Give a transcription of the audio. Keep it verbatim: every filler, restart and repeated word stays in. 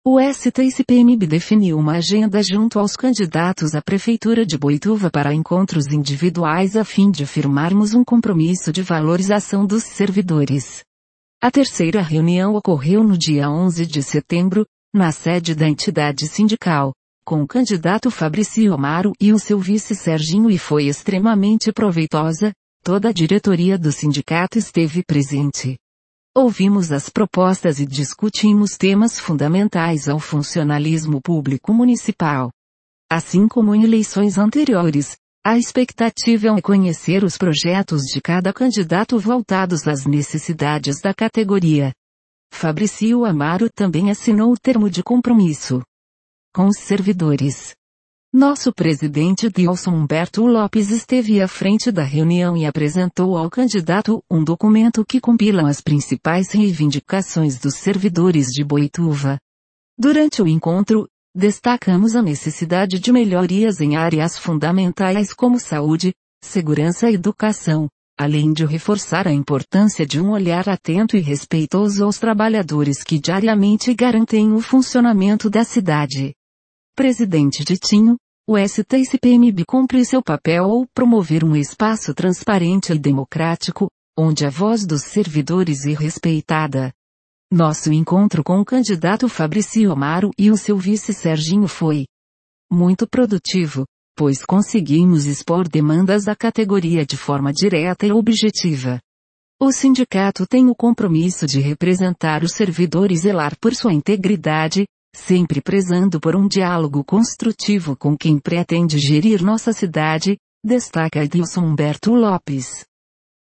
O S T I C P M B definiu uma agenda junto aos candidatos à Prefeitura de Boituva para encontros individuais a fim de firmarmos um compromisso de valorização dos servidores. A terceira reunião ocorreu no dia onze de setembro, na sede da entidade sindical, com o candidato Fabrício Amaro e o seu vice Serginho e foi extremamente proveitosa, toda a diretoria do sindicato esteve presente. Ouvimos as propostas e discutimos temas fundamentais ao funcionalismo público municipal. Assim como em eleições anteriores, a expectativa é conhecer os projetos de cada candidato voltados às necessidades da categoria. Fabrício Amaro também assinou o termo de compromisso com os servidores. Nosso presidente Dilson Humberto Lopes esteve à frente da reunião e apresentou ao candidato um documento que compila as principais reivindicações dos servidores de Boituva. Durante o encontro, destacamos a necessidade de melhorias em áreas fundamentais como saúde, segurança e educação, além de reforçar a importância de um olhar atento e respeitoso aos trabalhadores que diariamente garantem o funcionamento da cidade. Presidente Ditinho, o S T I C P M B cumpre seu papel ao promover um espaço transparente e democrático, onde a voz dos servidores é respeitada. Nosso encontro com o candidato Fabrício Amaro e o seu vice Serginho foi muito produtivo, pois conseguimos expor demandas da categoria de forma direta e objetiva. O sindicato tem o compromisso de representar os servidores e zelar por sua integridade, sempre prezando por um diálogo construtivo com quem pretende gerir nossa cidade, destaca Dilson Humberto Lopes.